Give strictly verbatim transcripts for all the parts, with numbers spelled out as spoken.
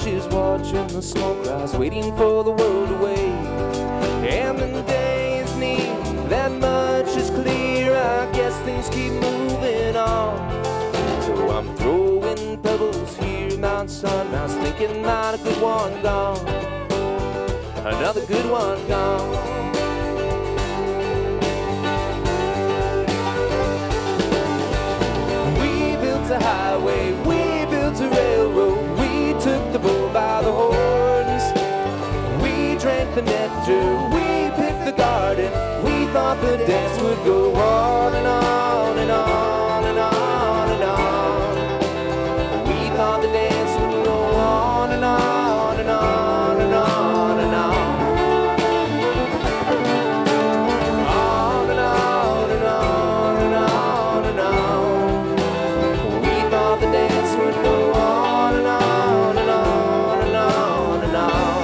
benches watching the smoke rise, waiting for the world to wake. And the day is near, that much is clear. I guess things keep moving on. So I'm throwing pebbles here, Mount Sunrise, thinking about a good one gone. Another good one gone. A highway, we built a railroad, we took the bull by the horns, we drank the nectar, we picked the garden, we thought the dance would go on and on and on and on and on. We thought the dance would go on and on and on and on and on. On and on and on and on and on. The dance would go on and on and on and on and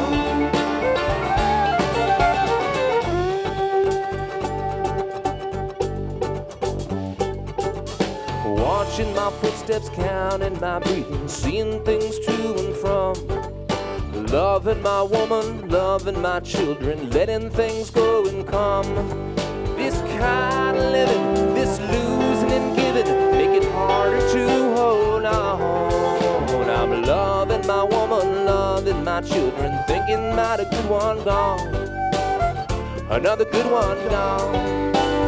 on. Watching my footsteps, counting my breathing, seeing things to and from. Loving my woman, loving my children, letting things go and come. This kind of living, this losing and giving, make it harder to hold on. I'm loving my woman, loving my children, thinking about a good one gone. Another good one gone.